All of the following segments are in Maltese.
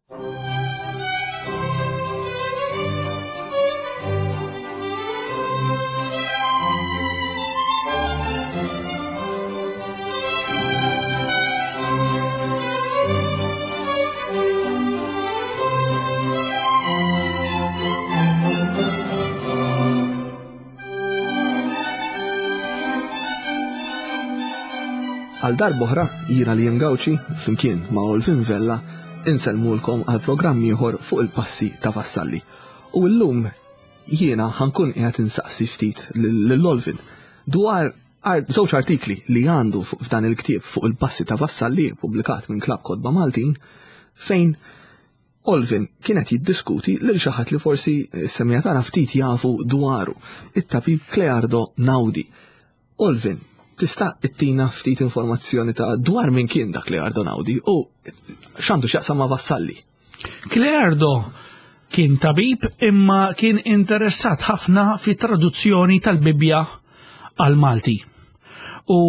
Għal darbohra jira li jimgawċi flimkien ma' Olvin Vella inselmulkom għal programm ieħor fuq il-passi ta' Vassalli. U llum jiena ħankun qiegħed insaqsi ftit lill-Olvin dwar żewġ artikli li għandu f'dan il-ktieb fuq il-passi ta' Vassalli pubblikat minn Klabb Kodba Maltin fejn Olvin kienet jiddiskuti lil xi ħadd li forsi semmija tagħna ftit jafu dwaru, it-tabib Cleardo Naudi. Olvin, tista' ittina ftit informazzjoni ta' dwar min kien dak Cleardo Naudi u x'għandu x'jaqsam ma' Vassalli? Cleardo kien tabib imma kien interessat ħafna fit traduzzjoni tal-Bibja għal Malti. U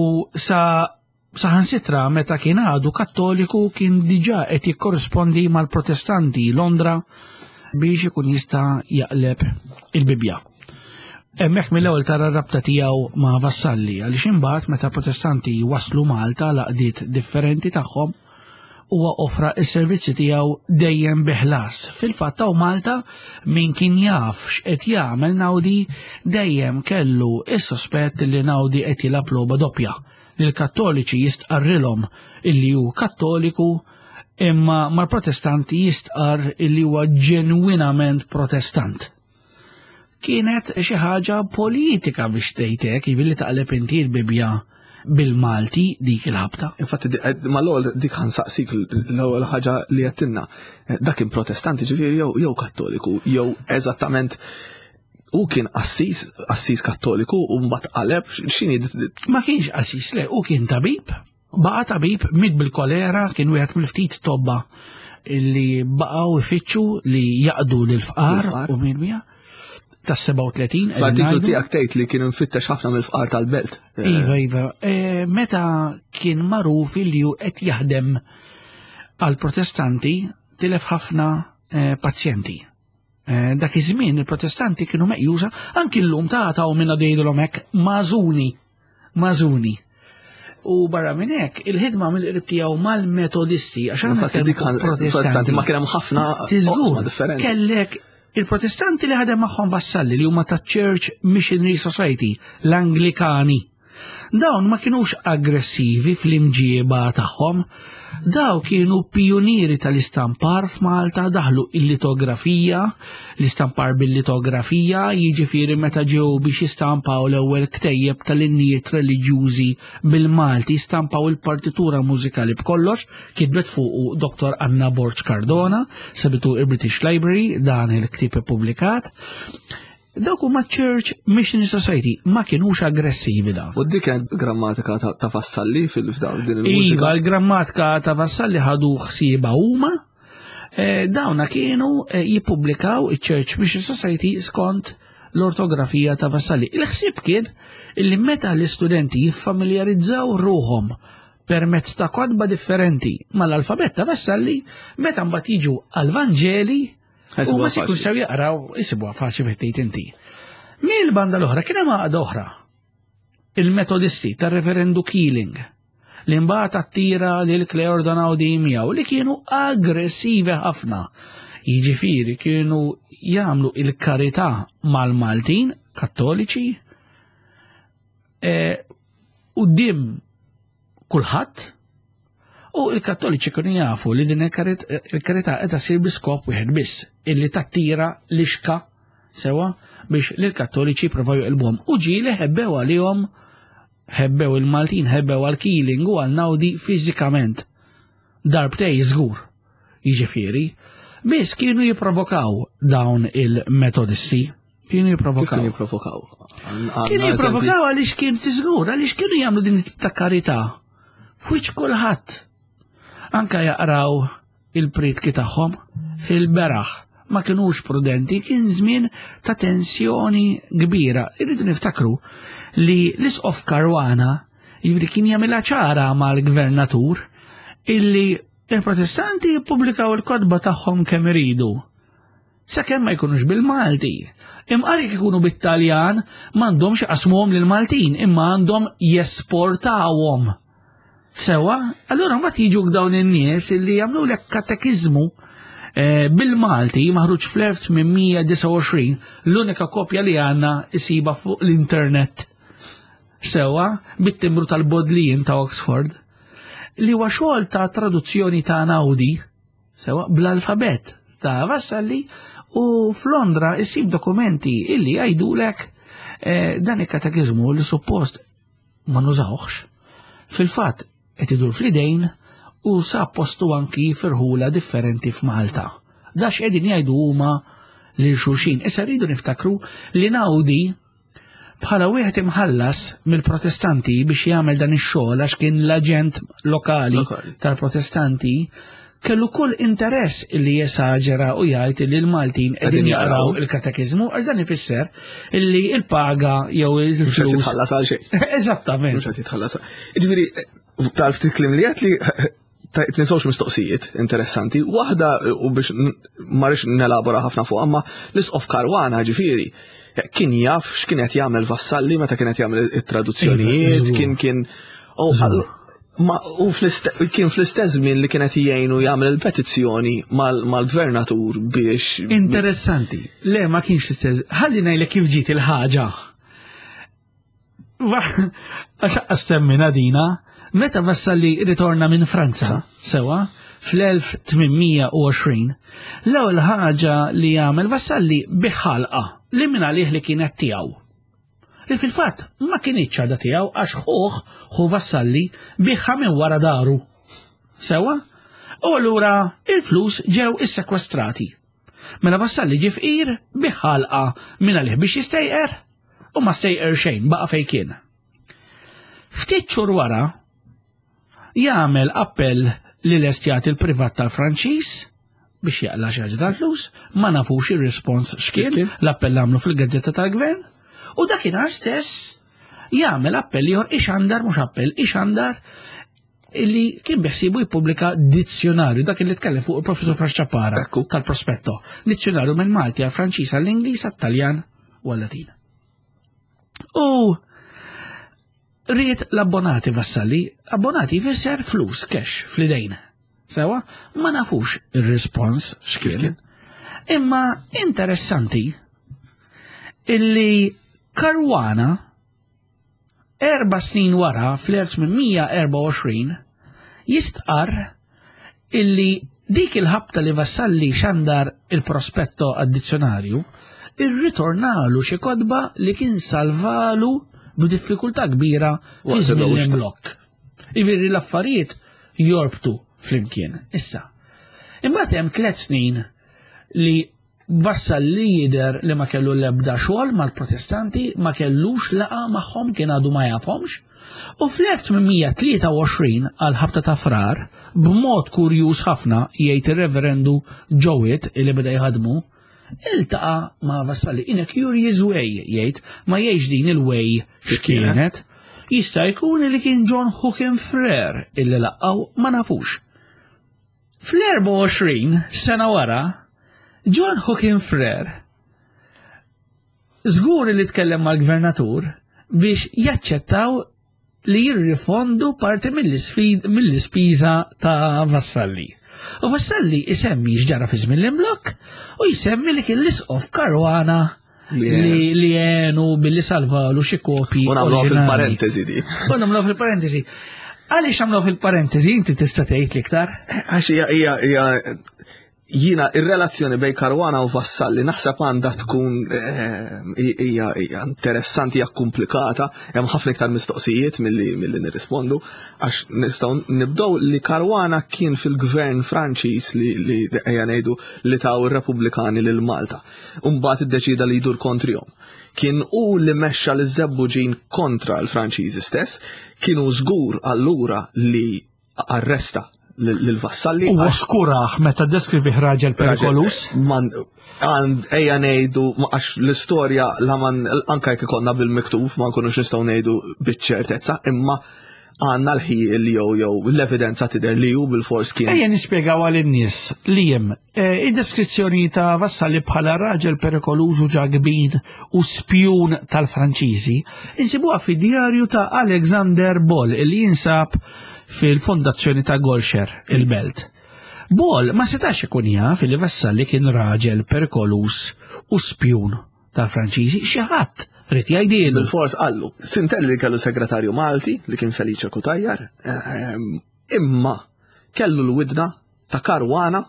saħansitra meta kien għadu Kattoliku kien diġà qed jikkorrispondi mal-Protestanti Londra biex ikun jista' jaqleb il-Bibja. Hemmhekk mill-ewwel tara r-rabta tiegħu ma' Vassalli għaliex imbagħad meta Protestanti waslu Malta laqdiet differenti tagħhom huwa offra s-servizzi tiegħu dejjem biħlas. Fil-fatt taw Malta min kien jaf x'qed jagħmel Naudi dejjem kellu s-sospett li Naudi qed jilgħab logħba doppja li l-Kattoliċi jistqarrilhom illi hu Kattoliku imma mal-Protestanti jistqar illi huwa ġenwinament Protestant. Kienet xi ħaġa politika biex tgħidlek jibilli taqleb inti l-Bibja bil-Malti dik il-ħabta. Infatti mal-ewwel dik ħansaqsik l-ewwel ħaġa li qedtilna dak kien Protestanti ġifieri jew Kattoliku jew eżattament u kien assis Kattoliku u mbagħad qaleb x'inhi. Ma kienx assis le, u kien tabib. Baqa' tabib mid bil-kolera kien wieħed mill-ftit tobba illi baqgħu ifittxu li jaqdu lil-fqar u min bija. Tas-37 l-artiklu tiegħek tgħid li kien infittex ħafna mill-fqar tal-belt. Iva. Meta kien magħruf li hu qed jaħdem għal Protestanti tilef ħafna pazjenti. Dak iż-żmien il-Protestanti kienu meqjusa anki llum tagħtaw minn għadejdulhom hekk mażuni. U barra minn hekk il-ħidma mill-qrib tiegħu mal-Metodisti għax aħna Protestanti ma kien hemm ħafna oqsma differenti. Kellek il-Protestanti li ħadem magħhom Vassalli li huma ta' Church Missionary Society, l-Anglikani. Dawn ma kienux aggressivi fl-imġieba tagħhom, daw kienu pionieri tal-istampar f'Malta, daħlu il-litografija, l-istampar bil-litografija, jiġifieri meta ġew biex jistampaw l-ewwel ktejjeb tal-innijiet reliġjużi bil-Malti, stampaw il-partitura mużikali b'kollox, kitbet fuq Dr. Anna Borch Cardona, sabitu il-British Library, dan il-ktib ippubblikat. Dawk huma Church Missionary Society ma kienux aggressivi da. U dik kienet grammatika ta' Vassalli fil-fdaw din il-mużika. Iva, l-grammatika ta' Vassalli ħadu ħsieba huma. Dawna kienu jippubblikaw iċ-Church Missionary Society skont l-ortografija ta' Vassalli. Il-ħsieb kien illi meta l-istudenti jiffamiljarizzaw ruhom permezz ta' kodba differenti mal-alfabet ta' Vassalli, meta mbagħad jiġu għall-Vanġeli u ma sikun xaw jaqraw jisibuha faċli fettejt inti. Mill-banda l-oħra kien hemm għaqda oħra. Il-Metodisti tar-Reverendu Keeling li mbagħad attira lil Cleardo Naudi miegħu li kienu aggressivi ħafna. Jiġifieri kienu jagħmlu il-karità mal-Maltin Kattoliċi quddiem kulħadd. U il-Kattoliċi kienu jafu li din il-karità qed isir bi skop wieħed biss, illi tattira l-ixka sewa biex lill-Kattoliċi jippruvaw joqilbuhom. U ġieli ħebbew għalihom, ħebbew il-Maltin, ħebbew għal Keeling u għal Naudi fiżikament. Darbtej żgur. Jiġifieri, biss kienu jipprovokaw dawn il-Metodisti. Kienu jipprovokaw għaliex kien tiżgur, għaliex kienu jagħmlu din ta' karità. F'wiċċ kulħadd. Anka jaqraw il-pritki tagħhom fil-beraħ ma kienux prudenti, kien żmien ta' tensjoni kbira. Irridu niftakru li l-Isqof Karwana kien jagħmilha ċara mal-gvernatur illi il-protestanti jippubblikaw il-kodba tagħhom kemm iridu. Sakemm ma jkunux bil-Malti. Imqar jekk ikunu bit-Taljan m'għandhomx iqasmuhom lill-Maltin, imma għandhom jesportawhom. Sewa, allura mbagħad jiġu dawn in-nies li jagħmlulek katekiżmu bil-Malti maħruġ fl-1829 l-unika kopja li għandna isiba fuq l-internet. Sewa, bit-timru tal-Bodleian ta' Oxford, li huwa xogħol ta' traduzzjoni ta' Naudi, sewa, bl-alfabet ta' Vassalli, u f'Londra issib dokumenti illi jgħidulek dan il-katekizmu li suppost ma nużawx. Fil-fatt qed idur fl-idejn u sa postu anki firħula differenti f'Malta. Dax qegħdin jgħidu huma lil xulxin. Issa rridu niftakru li Naudi bħala wieħed imħallas mill-protestanti biex jagħmel dan ix-xogħol għax kien l-aġent lokali tal-protestanti, kellu kull interess li jesaġera u jgħid li l-Maltin qegħdin jaqraw il-katekizmu għax dan ifisser illi il-paga jew il-flus. Mhux qed titħallas għal xejn. Eżattament. Mhux qed titħallas. Jiġifieri tarf tiklim li qed li tninsawx mistoqsijiet interessanti. Waħda u biex ma rridx nelabora ħafna fuq, amma l-isqof Karwana ġifieri kien jaf x'kien qed jagħmel Vassalli meta kien qed jagħmel it-traduzzjonijiet, kien u kien fl-istess żmien li kienet jgħinu jagħmel il-petizzjoni mal-gvernatur biex. Interessanti. Le ma kienx l-istess. Ħalli ngħidlek kif ġiet il-ħaġa. Għax astemmina dina, meta Vassalli ritorna minn Franza, sewa, fl-1820, l-ewwel ħaġa li jagħmel Vassalli biħalqa li minn għalih li kienet tiegħu. Li fil-fatt ma kienitx ċada tiegħu għax ħu Vassalli biħħa minn wara daru. Sewa? U allura il-flus ġew issekwestrati. Mela Vassalli ġie fqir biħalqa minn għalih biex jistejqer u ma stejqer xejn baqa' fejn kien. Ftit xhur wara jagħmel appell lil estjat il-privat tal-Franċiż biex jaqla xi ħaġa tal-flus, ma nafux ir-rispons x'kien, l-appell għamlu fil-Gazzetta tal-Gvern. U dakinhar stess jagħmel appell ieħor ixandar mhux appell ixandar illi kien beħsibu jippubblika dizzjonarju dak li tkellem fuq il-professor Fraxċapara tal-Prospetto. Dizzjonarju minn Malti għal Franċiż għall-Ingliż għat-Taljan u għall-Latin. U ried l-abbonati Vassalli, abbonati jfisser flus cash fl-idejn. Sewa, ma nafux ir-rispons x'kien. Imma interessanti illi Karwana 4 snin wara fl-1824 jistqar illi dik il-ħabta li Vassalli xandar il-prospetto addizzjonarju irritornalu xi kodba li kien salvalu b'diffikultà kbira fi żmien l-imblokk. Iviri l-affarijiet jorbtu flimkien. Issa. Imbagħad hemm 3 snin li Vassalli jidher li ma kellu l-ebda xogħol mal-protestanti, ma kellux laqa magħhom kien għadu ma jafhomx, u fl-1823 għal ħabta ta' frar, b'mod kurjuż ħafna jgħid ir-Reverendu Jowett li beda jħadmu, iltaqa ma' Vassalli in a curious way jgħid ma jgħidx din il-way x'kienet, jista' jkun li kien John Hooken Frere illi laqgħu ma nafux. Fl-24 sena wara John Hooken Frere żgur li tkellem mal-gvernatur biex jaċċettaw li jirrifondu parti mill-ispiża ta' Vassalli. U Vassalli isemmi x'ġara fi żmien l-imblokk u jsemmi li kien l-isqof Karwana li jenu billi salvalu xi kopji. U nagħmlu fil-parentesi di. U nagħmlu fil-parentesi. Għaliex nagħmlu fil-parentesi inti tista' tgħid l-iktar? Għax hija jiena ir-relazzjoni bejn Karwana u Vassalli naħseb għandha tkun hija interessanti, hija komplikata, hemm ħafna iktar mistoqsijiet milli nirrispondu, għax nistgħu nibdew li Karwana kien fil-gvern Franċiż li ejja ngħidu li taw ir-Repubblikani lil Malta. U mbagħad iddeċida li jdur kontrihom. Kien hu li mexxa li żebbuġin kontra l-Franċiżi stess, kienu żgur allura li arresta l-Vassalli. U skuraħ meta deskrivi ħraġel perikolus? Ejja ngħidu għax l-istorja anke jekk ikollna bil-miktub ma nkunux nistgħu ngħidu biċ-ċertezza, imma għanna l-ħi li jew l-evidenza tidher li hu bil-fors kien. Ejja nispjegaw għal-nies li jem id-deskrizzjoni ta' Vassalli bħala raġel perikolużu ġagbin u spjun tal-Franċiżi insibuha fid-djarju ta' Alexander Boll li jinsab fil-fondazzjoni ta' Golxer, il-Belt. Boll ma setax ikun jaf li Vassalli kien raġel perikoluż u spjun tal-Franċiżi xi ħadd rrit jgħidilu. Bil-fors qallu, Sintelli kellu segretarju Malti li kien Felice Kutajjar, imma kellu l-widna ta' Karwana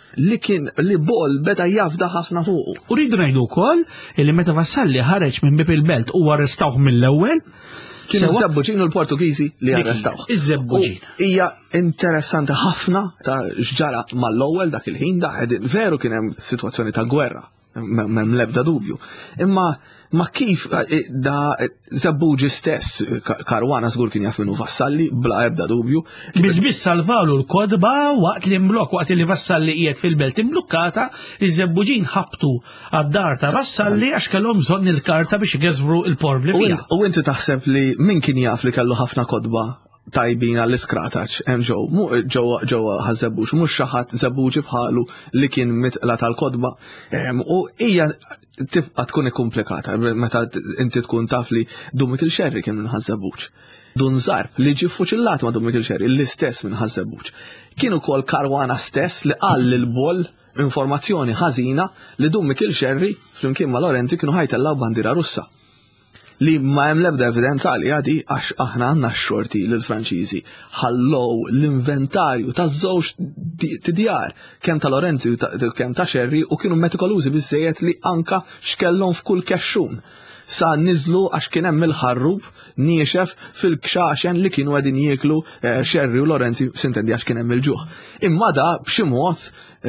li Boll beda jafda ħafna fuqu. U rridu ngħidu wkoll li meta Vassalli ħareġ minn bib il-Belt u arrestawh mill-ewwel kienu Zebbuġin u l-Portugiżi li arrestawh. Iż-Zebbuġin. Hija interessanti ħafna ta' x'ġara mal-ewwel dak il-ħin veru kien hemm sitwazzjoni ta' gwerra, m'hemm l-ebda dubju. Imma kif da Zebbuġi stess, Karwana żgur kien jaf minnu Vassalli bla ebda dubju. Biss salvalu l-kodba waqt li waqt li Vassalli qiegħed fil-Belt imblukkata, iż-Zebbuġin ħabtu għad-dar ta' Vassalli għax kellhom bżonn il-karta biex igeżbru l-porbli fiha. U inti taħseb li min kien jaf li kellu ħafna kodba tajbin għall-iskrataċ hemm ġewwa ħaż-Zebbuġ, mhux xi ħadd Zebbuġi bħalu li kien mitqla tal-kodba. U hija tibqa' tkun ikkumplikata meta inti tkun taf li Dumik il-Xerri kien minn ħaż-Zebbuġ. Dun Zarb li ġie fuċillat ma' Dumik il-Xerri l-istess minn ħaż-Zebbuġ. Kien ukoll Karwana stess li qal lil Boll informazzjoni ħażina li Dumik il-Xerri flimkien ma' Lorenzi kienu ħajtellaw bandira Russa. Li ma hemm l-ebda evidenza li għadi għax aħna għandna x-xorti lill-Franċiżi ħallow l-inventarju taż-żewġ djar kemm ta' Lorenzi u kemm ta' Xerri u kienu metikolużi biżżejjed li anka x'kellhom f'kull kexxun. Sa niżlu għax kien hemm il-ħarrub niexef fil-kxaxen li kienu qegħdin jieklu Xerri u Lorenzi s'intendi għax kien hemm il-ġuħ. Imma da b'xi mod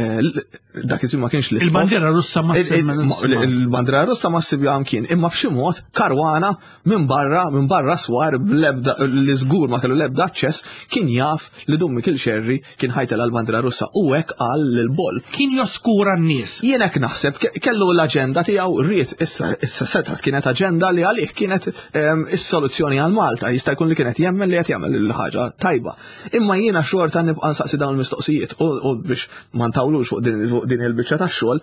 dak iżmin ma kienx l-isma. Il-bandera Russa ma il-bandera Russa ma ssibjam kien, imma b'xi mod Karwana minn barra swar bl-ebda li żgur ma kellu l-ebda aċċess kien jaf li Dumik il-Xerri kien ħajtel għall-bandera Russa u hekk qal lil Boll. Kien joskura n-nies. Jien hekk naħseb kellu l-aġenda tiegħu rrid issa setat kienet aġenda li għalih kienet is-soluzzjoni għal Malta, jista' jkun li kienet jemmen li qed jagħmel il-ħaġa tajba. Imma jiena xorta nibqa' nsaqsi dawn il-mistoqsijiet u biex ma ntawlux fuq din il-biċċa tax-xogħol.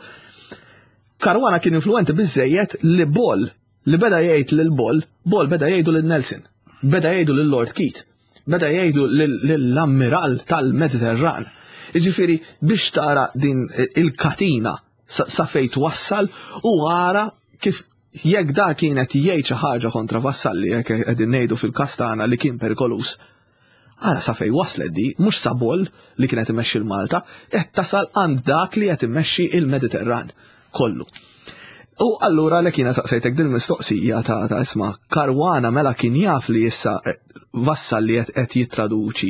Karwana kien influenti biżżejjed li Boll li beda jgħid lil Boll beda jgħidu lil Nelson, beda jgħidu lil Lord Keith, beda jgħidu lill-ammiral tal-Mediterran. Jiġifieri biex tara din il-katina sa fejn twassal u ara kif jekk da kienet jgħid xi ħaġa kontra Vassalli jekk qegħdin ngħidu fil-kastana li kien perikolus. Ara sa fejn waslet di, mhux sa Boll li kienet imexxi l-Malta, qed tasal għand dak li qed immexxi il-Mediterran kollu. U allura li kiena saqsejtek din mistoqsija ta' isma' Karwana mela kien jaf li issa Vassalli qed jittraduċi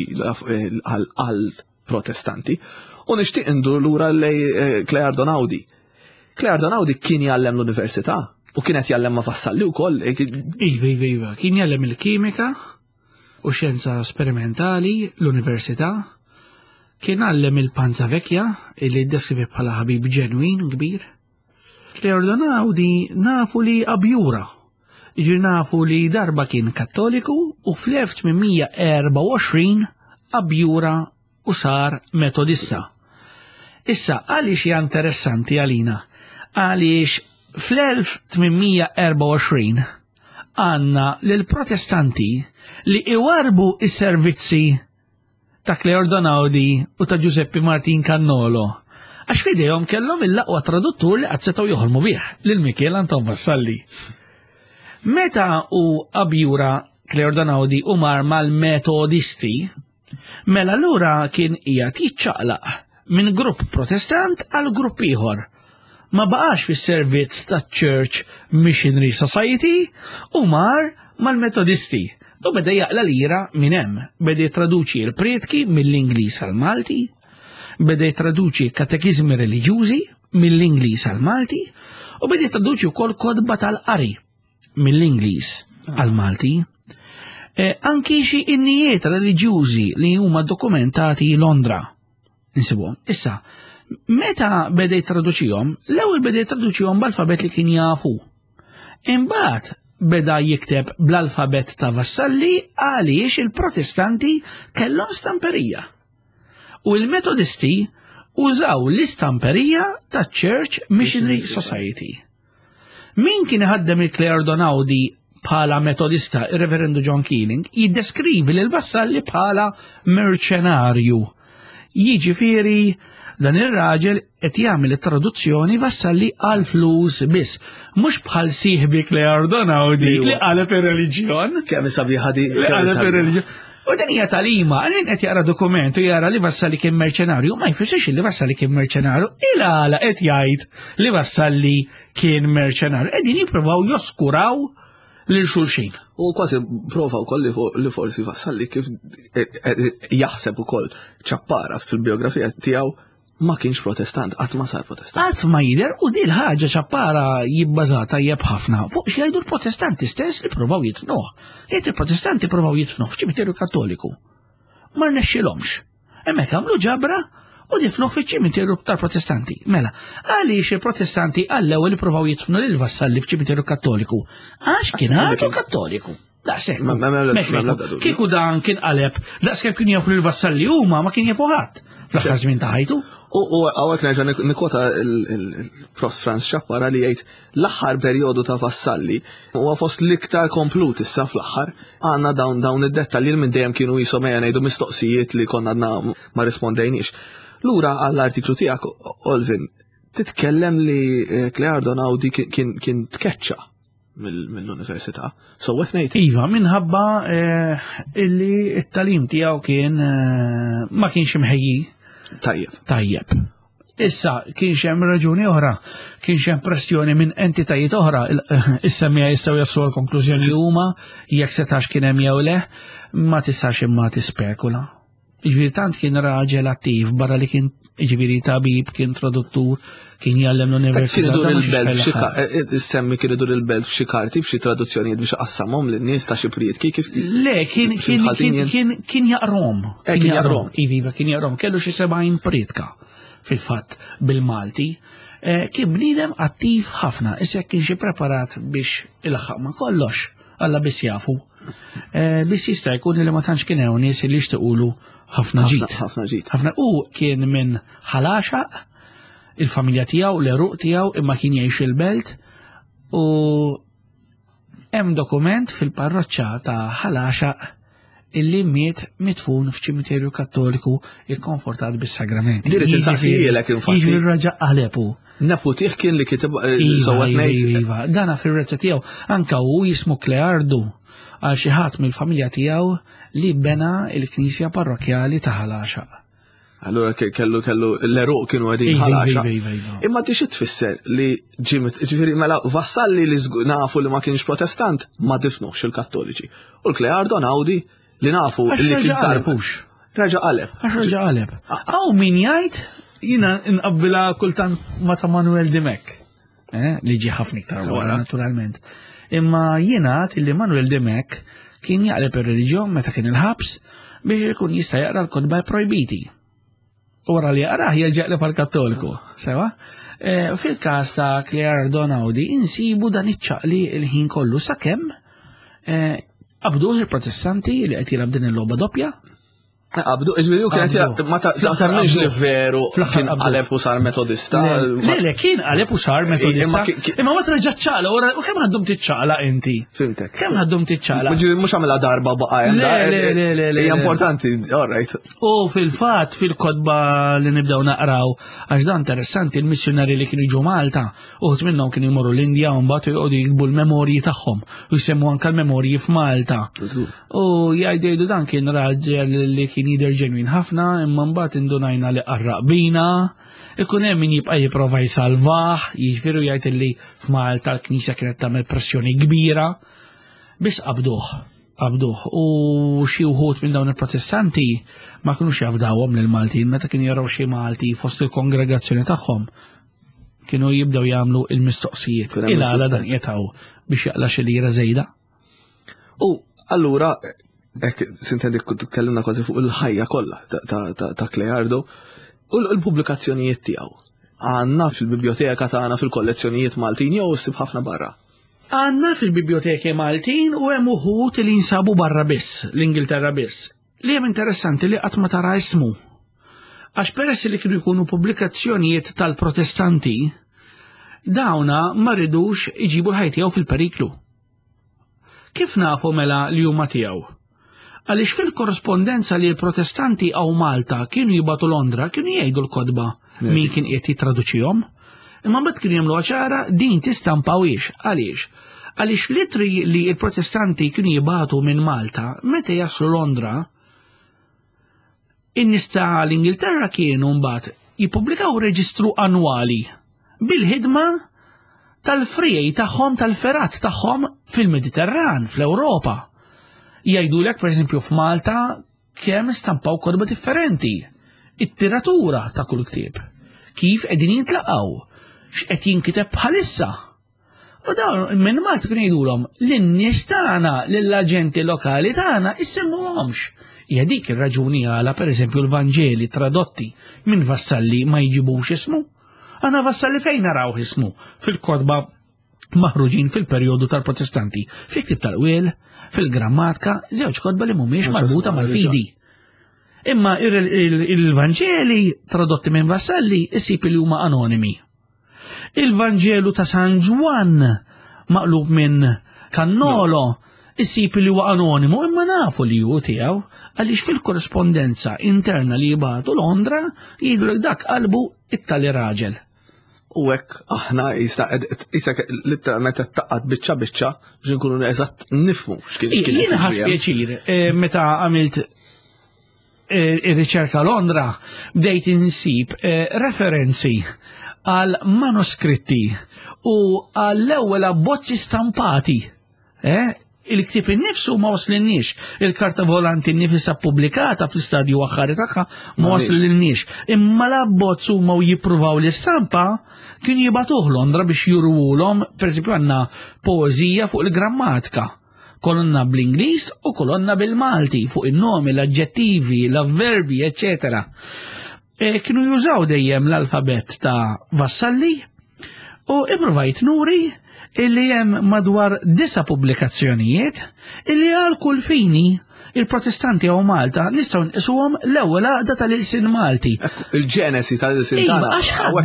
għal protestanti u nixtieq indur lura lej Claire Donaudi. Claire Donaudi kien jgħallem l-università u kienet jgħallem ma' Vassalli wkoll. Iva, kien jgħallem il-kimika u xjenza sperimentali l-università, kien għallem il-Panza Vekja illi ddeskrivi bħala ħabib ġenwin kbir. Claire Donaudi nafu li abjura, nafu li darba kien kattoliku u fl-1824 abjura u sar metodista. Issa għaliex hija interessanti għalina, għaliex fl-1824 għanna l-protestanti li iwarbu is-servizzi ta' Claire Donaudi u ta' Giuseppe Martin Cannolo. Għax fidejhom kellhom il-laqwa traduttur li qatt setgħu joħolmu bih lil Michel Anton Vassalli. Meta u abjura Claire Donaudi u mar mal-metodisti, mela allura kien qiegħed jiċċaqlaq minn grupp protestant għal grupp ieħor. Ma baqax fis-servizz ta' Church Missionary Society u mar mal-metodisti. U beda jaqla lira minn hemm, beda jitraduċi l-pretki mill-Ingliż għal Malti, beda jitraduċi katekizmi reliġjużi mill-Ingliż għal Malti, u beda jitraduċi wkoll kodba tal-qari mill-Ingliż għal Malti. Anki xi innijiet reliġjużi li huma dokumentati Londra. Insibuhom. Issa, meta beda jitraduċihom, l-ewwel beda jitraduċihom b'alfabet li kien jafu. Imbagħad beda jikteb bl-alfabet ta' vassalli għaliex il-protestanti kellhom stamperija. U il-metodisti użaw l-istamperija ta' Church Missionary Society. Min kien iħaddem il-Claire Donaudi bħala metodista, il-Reverendu John Keeling, jiddeskrivi l-vassalli bħala mercenarju. Jiġifieri dan ir-raġel qed jagħmel it-traduzzjoni vassalli għal flus biss, mhux bħal sieħbi Claire Donaudi li qaleb ir-reliġjon. Kemm sabiħa di. Li qaleb ir-reliġjon. U dan hija talima, għalin qed jara dokumentu jara li Vassalli kien merċenarju, ma jfissirx li Vassalli kien merċenarju, il-għala qed jgħid li Vassalli kien merċenarju. Qegħdin jippruvaw joskuraw lil xulxin. U kważi prova wkoll li forsi Vassalli kif jaħseb ukoll ċappara fil-biografija tiegħu ma kienx protestant, qatt ma sar protestant. Qatt ma jidher u din ħaġa ċappara jibbażata jeb ħafna fuq x'jgħidu l-protestanti stess li provaw jitfnuh. Jgħid il-protestanti provaw jitfnuh f'ċimiterju Kattoliku. Ma rnexxilhomx. Hemmhekk għamlu ġabra u difnuh fiċ-ċimiterju tal-protestanti. Mela, għaliex il-protestanti għall-ewwel provaw jitfnu lil vassalli f'ċimiterju Kattoliku. Għax kien għadu Kattoliku. Daqshekk. Kieku dan kien qaleb, daqskemm kien jafu lil vassalli huma ma kien jafu ħadd fl-aħħar żmien ta' ħajtu. U għawek nerġa' nikota il-Prost Franz Ċappara li jgħid l-aħħar perjodu ta' vassalli huwa fost l-iktar komplut issa fl-aħħar għandna dawn id-dettalji minn dejjem kienu jisom ngħidu mistoqsijiet li konna ma rispondejniex. Lura għall-artiklu tiegħek, Olvin, titkellem li Claire Donaudi kien tkeċċa mill-università. So what ngħid? Iva, minħabba illi t-talim tiegħu kien ma kienx imħejji. Tajjeb. Issa, kienx hemm raġuni oħra, kienx hemm pressjoni minn entitajiet oħra, is-semmija jistgħu jaslu l-konklużjoni li huma jekk setax kien hemm jew le, ma tistax imma tispekula. Ġifieri tant kien raġel attiv barra li kien ġifieri tabib, kien traduttur, kien jgħallem l-università. Semmi kien idur il-belt f'xi karti f'xi traduzzjonijiet biex qassamhom lin-nies ta' Xipriet kif. Le, kien jaqrom. Iva, kien jaqrom. Kellu xi 70 prietka fil-fatt bil-Malti. Kien bniedem attiv ħafna, issa kien xi preparat biex il-ħaq ma kollox, alla biss jafu. Biss jista' jkun li ma tantx kien hawn nies li jixtiequlu ħafna ġid. Ħafna u kien minn Ħalaxaq, il-familja tiegħu, l-eruq tiegħu imma kien jgħix il-belt u hemm dokument fil-parroċċa ta' Ħalaxaq illi mitfun f'ċimiterju Kattoliku ikkonfortat bis-sagramenti. Diret insaqsijilek infatti. Jiġri raġa' Alepu. Neputih kien li kiteb Iva, dana fir-rezza tiegħu anke hu jismu Kleardu għal xi ħadd mill-familja tiegħu li bena l-Knisja Parrokjali ta' Ħalaxaq. Allura kellu l-eruq kienu għedin Ħalaxaq. Imma tix tfisser li ġifieri mela vassalli li nafu li ma kienx protestant ma difnux il-Kattoliċi. U l-Claire Donaudi li nafu li kien sarpux. Raġa' qaleb. Aw min jgħid jiena nqabbilha kultant ma ta' Manuel Demek. Li ġie ħafna iktar wara naturalment. Imma jingħad li Manuel Demek kien jaqleb ir-reliġjon meta kien il-ħabs biex ikun jista' jaqra l-kotba projbiti. Wara li jaqrah jerġa' għall-Kattoliku, sewa? Fil-każ ta' Claire Donaudi insibu dan iċċaqli l-ħin kollu sakemm qabduh il-protestanti li qed jilgħab din il-logħba doppja. Qabdu, iġbiri u kienet ma taqtarniex li veru kien qaleb u sar metodista. Le, kien qaleb u sar metodista. Imma ma traġa ċċala, u kemm għaddum tiċċala inti? Fimtek. Kemm għaddum tiċċala? Mhux għamilha darba baqajja. Le. Hija importanti, all right. U fil-fatt fil-kotba li nibdew naqraw, għax dan interessanti il-missjonari li kienu jiġu Malta, uħut minnhom kienu jmorru l-Indja u mbagħad jqogħdu jikbu l-memorji tagħhom u jsemmu anke l-memorji f'Malta. U jgħidu dan kien raġel li kien jidher ġenwin ħafna, imma mbagħad indunajna li qarraq bina, ikun hemm min jibqa' jipprova jsalvah, jiġifieri jgħid li f'Malta l-Knisja kienet tagħmel pressjoni kbira biex qabduh. U xi wħud minn dawn il-protestanti ma kinux jafdawhom lil Maltin meta kienu jaraw xi Malti fost il-kongregazzjoni tagħhom kienu jibdew jagħmlu il-mistoqsijiet. Il-għala dan jetaw biex jaqla xi lira żejda. U allura sintendi tkellimna kważi fuq il-ħajja kollha ta' Cleardo u l-pubblikazzjonijiet tiegħu. Għandna fil-biblioteka tagħna fil-kollezzjonijiet Maltin jew issib ħafna barra. Għanna fil-biblioteki Maltin u hemm uħud li jinsabu barra biss, l-Ingilterra biss. Li hemm interessanti li qatt ma tara ismu. Għax peress li kienu jkunu pubblikazzjonijiet tal-protestanti, dawna ma ridux iġibu l-ħajja tiegħu fil-periklu. Kif nafu mela li huma tiegħu? Għaliex fil-korrespondenza li l-protestanti għaw Malta kienu jibatu Londra, kienu jgħidu l-kodba min kien qed jitraduċihom, imma mbagħad kienu jagħmlu ċara din tistampawiex. Għaliex? Għaliex litri li l-protestanti kienu jibatu minn Malta, meta jaslu Londra, in-nies tal-Ingilterra kienu mbagħad jippubblikaw reġistru annwali bil-ħidma tal-frijej tagħhom tal-ferat tagħhom fil-Mediterran, fl-Ewropa. Jgħidulek pereżempju f'Malta kemm stampaw kodba differenti. It-tiratura ta' kull ktieb. Kif qegħdin jintlaqgħu, x'qed jinkiteb bħalissa. U dawn minn Malta kienu jgħidulhom lin-nies tagħna, lill-aġenti lokali tagħna issemmuhomx. Hija dik ir-raġuni għala pereżempju l-Vanġeli tradotti minn Vassalli ma jġibux ismu. Għana Vassalli fejn naraw ismu fil-kodba maħruġin fil-perjodu tal-protestanti, fil-ktib tal-qwiel, fil-grammatika, żewġ kodba li mhumiex marbuta mal-fidi. Imma il-Vanġeli tradotti minn Vassalli issib li huma anonimi. Il-Vanġelu ta' San Ġwan maqlub minn Cannolo issib li huwa anonimu, imma nafu li hu tiegħu għaliex fil-korrespondenza interna li jibgħatu Londra jgħidulek dak qalbu it-tali raġel. U hekk aħna isek literalment taqqad biċċa biex nkunu eżatt nifhmu x'kien. Jien ħadd pjaċir meta għamilt ir-riċerka Londra bdejt insib referenzi għal manuskritti u għall-ewwel abbozzi stampati. Il-ktib innifsu ma waslinniex, il-karta volanti nifisa pubblikata fl-istadju aħħari tagħha ma waslinniex. Imma l-abbozz huma jippruvaw l-istampa kien jibatuh Londra biex jurwulhom, pereżempju għandna poeżija fuq il-grammatika. Kolonna bl-Ingliż u kolonna bil-Malti fuq in-nomi, l-aġġettivi, l-avverbi, eċetera. Kienu jużaw dejjem l-alfabet ta' Vassalli u ippruvajt nuri illi hemm madwar 9 pubblikazzjonijiet illi għal kull fini il-protestanti għaw Malta nistgħu nqisuhom l-ewwel għaqda tal-ilsin Malti. Il-ġenesi tal-ilsin tagħna.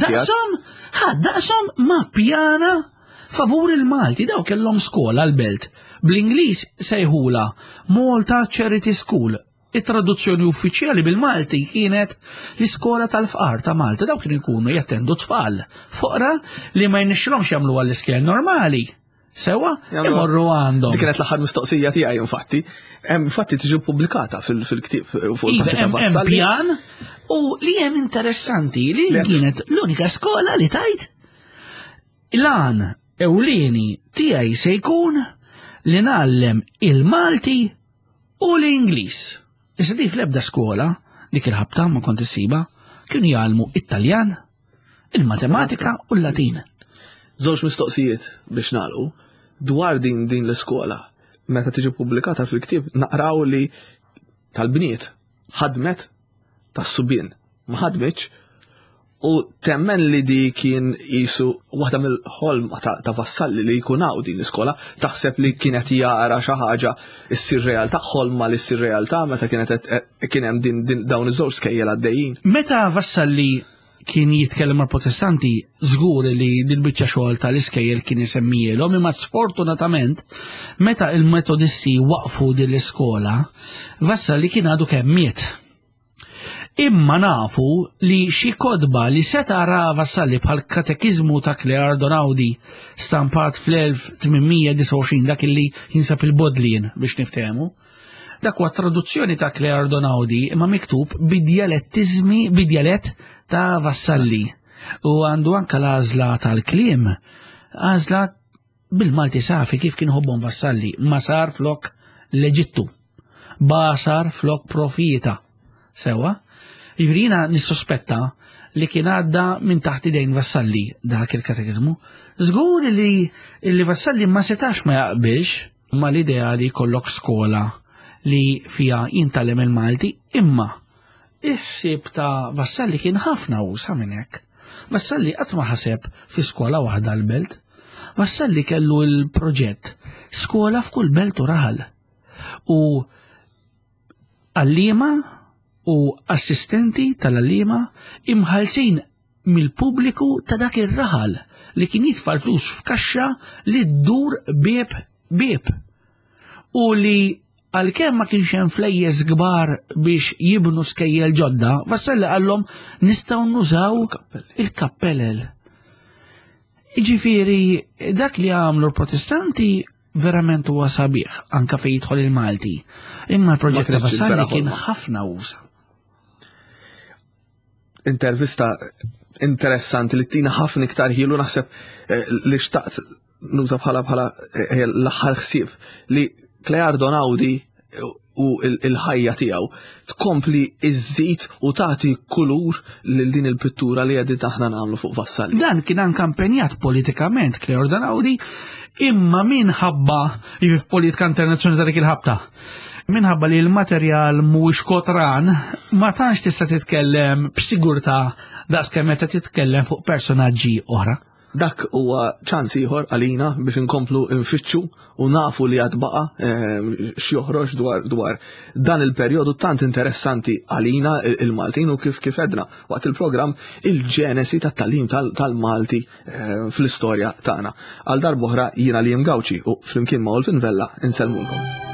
Ħaddaqshom ma' pjana favur il-Malti, daw kellhom skola l-belt. Bl-Ingliż sejħula Malta Charity School. it-traduzzjoni uffiċjali bil-Malti kienet l-iskola tal-fqar ta' Malta, daw kienu jkunu jattendu tfal foqra li ma jnexxilhomx jagħmlu għall-iskel normali. Sewa, imorru għandhom. Dik kienet l-aħħar mistoqsija tiegħi infatti. Infatti tiġi pubblikata fil-ktieb fuq il-Passita pjan u li hemm interessanti li kienet l-unika skola li tajt l-għan ewlieni tiegħi se jkun li ngħallem il-Malti u l-Ingliż. Issa di fl-ebda skola dik il-ħabta ma kont issiba kienu jgħallmu Italjan, il-matematika u l-Latin. Żewġ mistoqsijiet biex nagħlqu dwar din l-iskola. Meta tiġi pubblikata fil-ktieb naqraw li tal-bniet ħadmet tas-subien ma ħadmitx u temmen li di kien qisu waħda mill-ħolm ta' Vassalli li jkunaw din l-iskola, taħseb li kienet jara xi ħaġa issir realtà, ħolma li ssir realtà meta kien hemm din dawn iż-żewġ skejjel għaddejjin. Meta Vassalli kien jitkellem mal protestanti żgur li dil-biċċa xogħol tal-iskejjel kien isemmijilhom, imma sfortunatament meta il-metodisti waqfu din l-iskola, Vassalli kien għadu kemm miet. Imma nafu li xi kodba li se tara Vassalli bħal katekizmu ta' Klear Donaudi stampat fl-1829 dak li jinsab il-Bodlin biex niftehmu. Dak huwa traduzzjoni ta' Klear Donaudi imma miktub bidjalett ta' Vassalli u għandu anka l-għażla tal-kliem, għażla bil-Malti safi kif kien ħobbhom Vassalli, ma sar flok l-Eġittu, basar flok profita. Sewa, jivrina nissospetta li kien għadda minn taħt idejn Vassalli dak il-katekizmu. Żgur li Vassalli ma setax ma jaqbilx ma l-idea li kollok skola li fija jintallem il-Malti, imma iħsib ta' Vassalli kien ħafna usa minn hekk. Vassalli qatt ma ħaseb fi skola waħda l-belt. Vassalli kellu l-proġett skola f'kull belt u raħal. U għallima u assistenti tal-għallima imħalsin mill-pubbliku ta' dak ir-raħal li kien jitfal flus f'kaxxa li ddur bieb. U li għal-kem ma kienx hemm flejjes kbar biex jibnu skejjel ġodda, Vassalli għallhom nistgħu nużaw il-kappellel. Ġifieri dak li għamlu l-Protestanti verament huwa sabiħ anke fejn jidħol il-Malti. Imma l-proġett ta' Vassalli kien ħafna uża. Intervista interessanti li tina ħafna iktar ħilu naħseb li xtaqt nuża bħala l-aħħar ħsieb li Klejar Donaudi u il-ħajja tiegħu tkompli iżżid u tagħti kulur lil din il-pittura li qegħdin aħna nagħmlu fuq Vassalli. Dan kien kampenjat politikament Klejar Donaudi imma minħabba li f'politika internazzjonali ta' dik il-ħabta. Minħabba li l-materjal mhuwiex kotran ma tantx tista' titkellem b'sigurtà daqskemm meta titkellem fuq personaġġi oħra. Dak huwa ċans ieħor għalina biex inkomplu nfittxu u nafu li għad baqa x'joħroġ dwar dan il-perjodu tant interessanti għalina il-Maltin u kif edna waqt il-programm il-ġenesi tat-tagħlim tal-Malti fl-istorja tagħna. Għal darb'oħra jiena Liam Gawci u flimkien ma' Olfin Vella inselmulkom.